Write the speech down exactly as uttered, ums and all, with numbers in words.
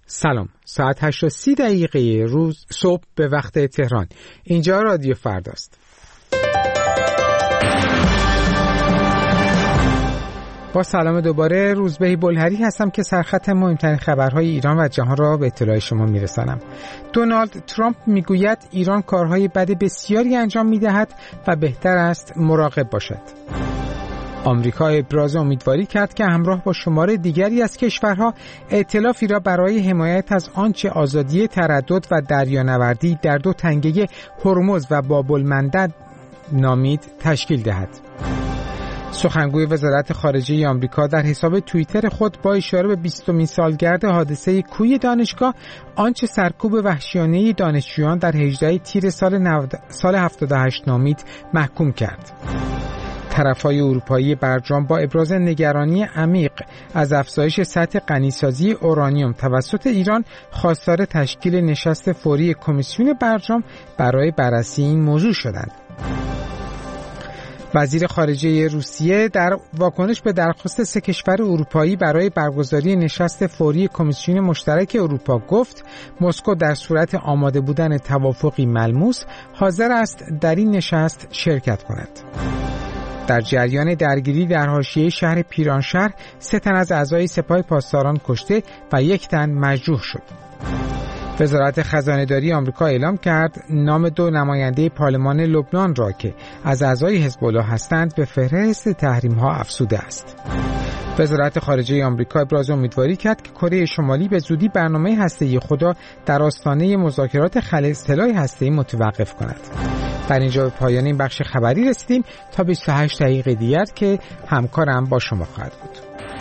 سلام، ساعت هشت و سی دقیقه روز صبح به وقت تهران. اینجا رادیو فرداست. با سلام دوباره، روزبه بلهری هستم که سرخط مهمترین خبرهای ایران و جهان را به اطلاع شما میرسانم. دونالد ترامپ میگوید ایران کارهای بد بسیاری انجام میدهد و بهتر است مراقب باشد. آمریکا ابراز امیدواری کرد که همراه با شمار دیگری از کشورها ائتلافی را برای حمایت از آنچه آزادی تردد و دریانوردی در دو تنگه هرمز و باب‌المندب نامید تشکیل دهد. سخنگوی وزارت خارجه آمریکا در حساب توییتر خود با اشاره به بیستمین سالگرد حادثه کوی دانشگاه آنچه سرکوب وحشیانه دانشجویان در هجدهم تیر سال سال هفتاد و هشت نامید محکوم کرد. طرفهای اروپایی برجام با ابراز نگرانی عمیق از افزایش سطح غنیسازی اورانیوم توسط ایران خواستار تشکیل نشست فوری کمیسیون برجام برای بررسی این موضوع شدند. وزیر خارجه روسیه در واکنش به درخواست سه کشور اروپایی برای برگزاری نشست فوری کمیسیون مشترک اروپا گفت مسکو در صورت آماده بودن توافقی ملموس حاضر است در این نشست شرکت کند. در جریان درگیری در حاشیه شهر پیرانشهر سه تن از اعضای سپاه پاسداران کشته و یک تن مجروح شد. وزارت خزانه‌داری آمریکا اعلام کرد نام دو نماینده پارلمان لبنان را که از اعضای حزب الله هستند به فهرست تحریم‌ها افزوده است. وزارت خارجه آمریکا ابراز امیدواری کرد که کره شمالی به زودی برنامه هسته‌ای خود را در آستانه مذاکرات خلع سلاح هسته‌ای متوقف کند. در اینجا به پایان این بخش خبری رسیدیم تا بیست و هشت دقیقه دیگر که همکارم با شما خواهد بود.